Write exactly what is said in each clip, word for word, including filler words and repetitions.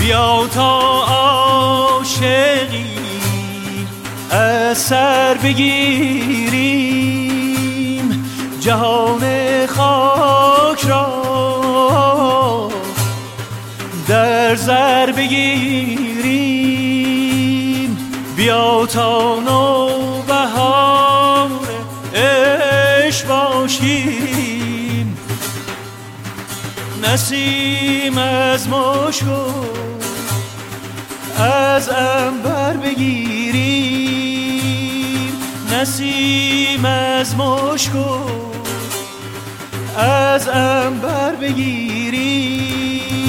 بیا تا عاشقی از سر بگیریم جهان خاک را در زر بگیریم. بیا تا نوبهار عشق باشیم، نسیم از مشک از عنبر بگیریم، نسیم از مشک از عنبر بگیریم.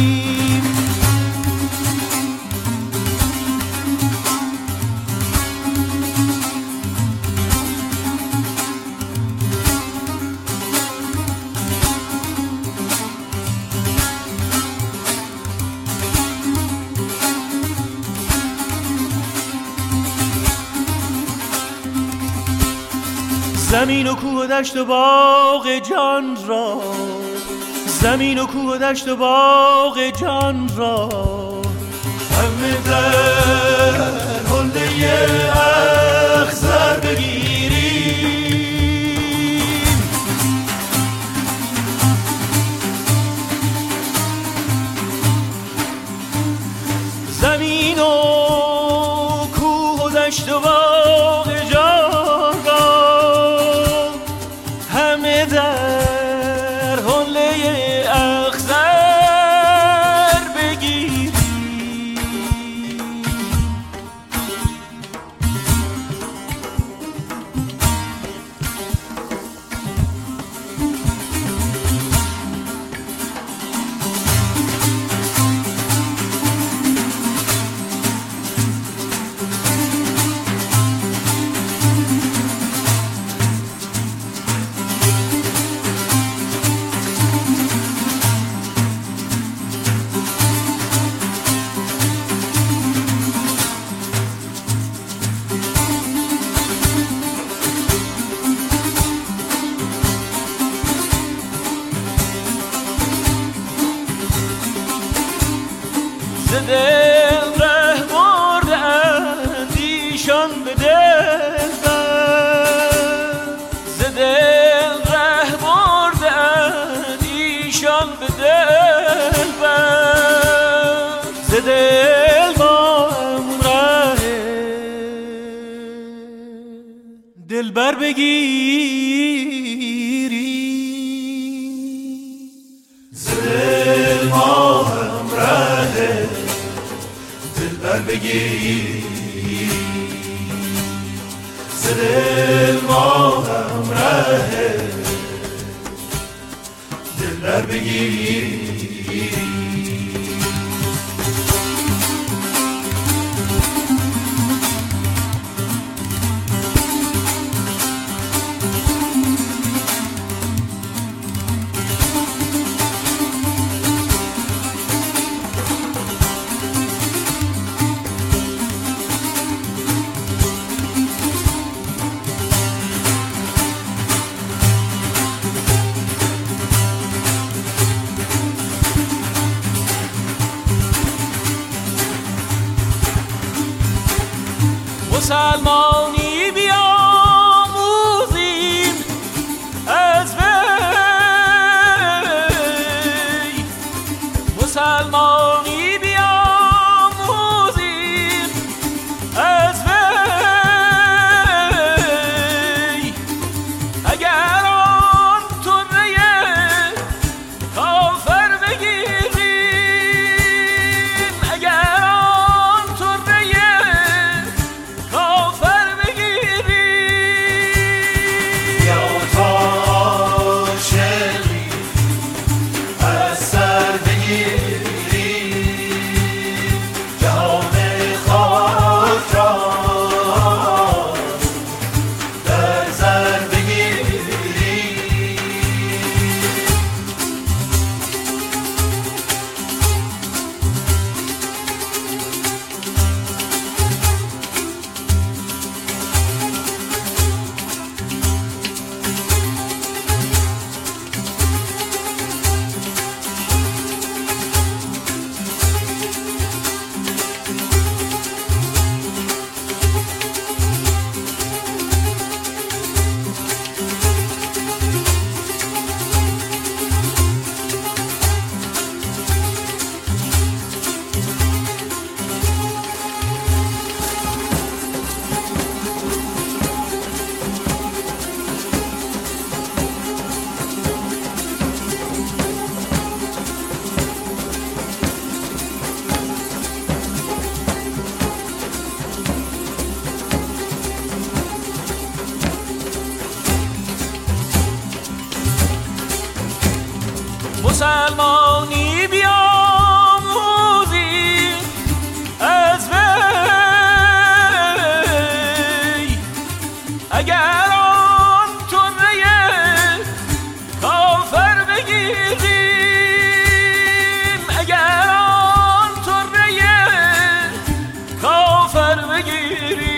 زمین و کوه و دشت و باغ جان را، زمین و کوه و دشت و باغ جان را همه در حله اخضر بگیریم. زمین و کوه و دشت و باغ جان را همه در حله اخضر بگیریم. ز دل ره برده اندیشان به دل بر، ز دل ره برده اندیشان به دل بر، ز دل با همون ره دل بر بگیری. ز دل با هم ره دلبر بگیری، ز دل ما هم ره دلبر بگیری. مسلمانی بیاموزیم از وی، مسلمانی بیاموزیم از وی. اگر آن طره کافر بگیریم، اگر آن طره کافر مسلمانی بیاموزی از وی، اگر آن طره کافر بگیریم، اگر آن طره کافر بگیریم.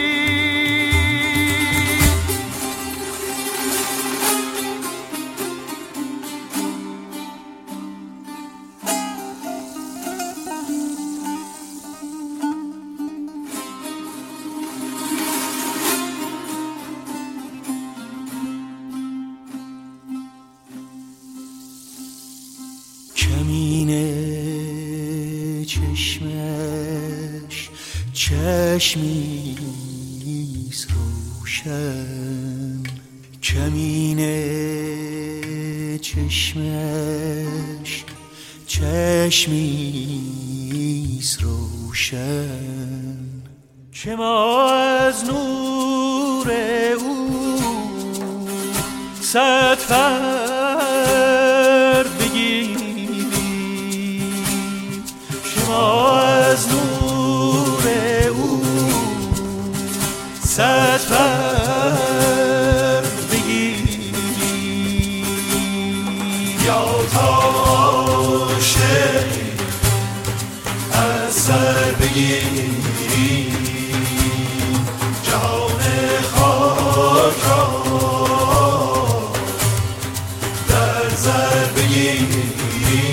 کمین چشمش چشمیست روشن، کمین چشمش چشمیست روشن، که ما از نور او صد فرد بگیریم، که ما از نور او صد فرد بگیریم. یا تا عاشق از سر بگیریم، جهان خاک را در زر بگیریم.